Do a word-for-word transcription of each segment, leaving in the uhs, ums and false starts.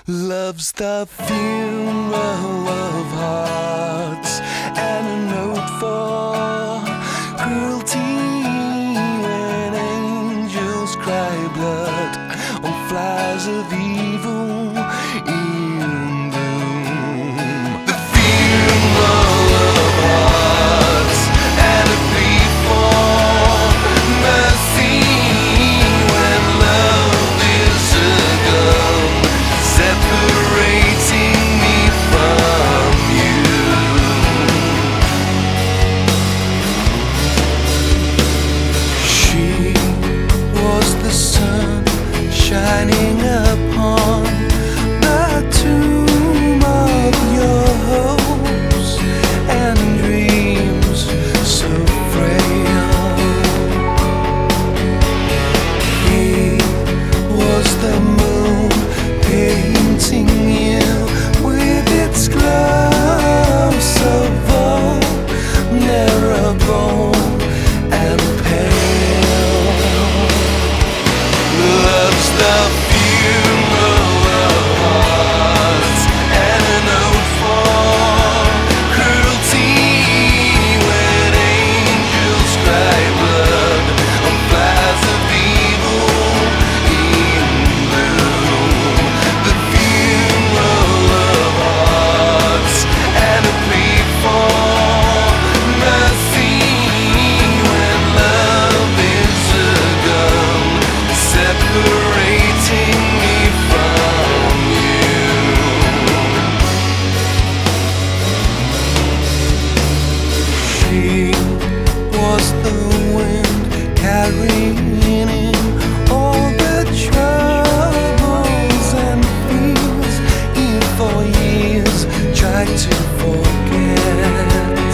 Love's the funeral of hearts and a note for cruelty when angels cry blood on flies of evil in bloom. The funeral of hearts and a plea for mercy when love is a gun separating me from you. She was the sun shining upon the tomb of your hopes and dreams so frail. He was the moon painting you with its glow so vulnerable and pale. Love's the funeral of hearts and a note for cruelty when angels cry blood on flies of evil in bloom. The funeral of hearts and a plea for mercy when love is a gun separating me from you. She was the wind carrying in all the troubles and fears you for years tried to forget.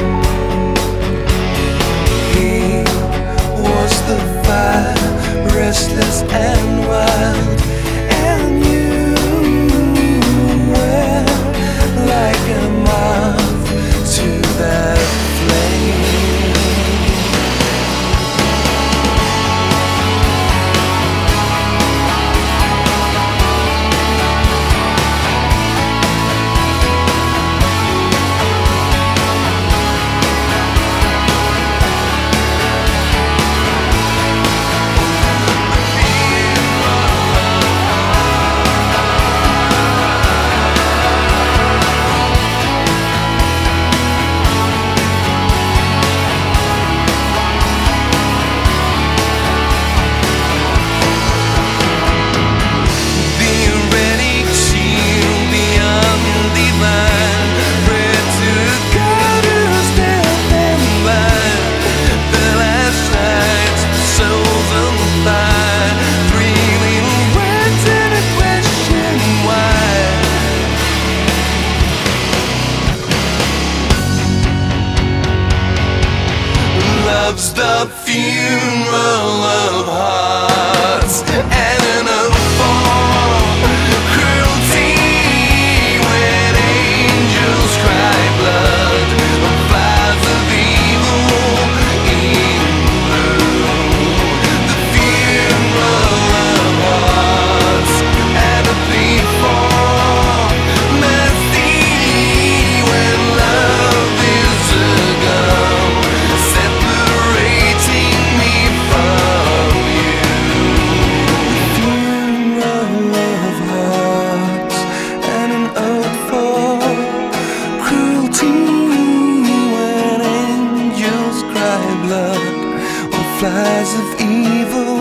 He was the fire, restless and wild, and you were like a moth to that flame. Love's the funeral of hearts and an oath for cruelty when angels cry blood on flies of evil in bloom. The funeral of hearts and a plea for mercy when love is a gun separating me from you. Funeral of hearts and an ode for cruelty when angels cry blood on flies of evil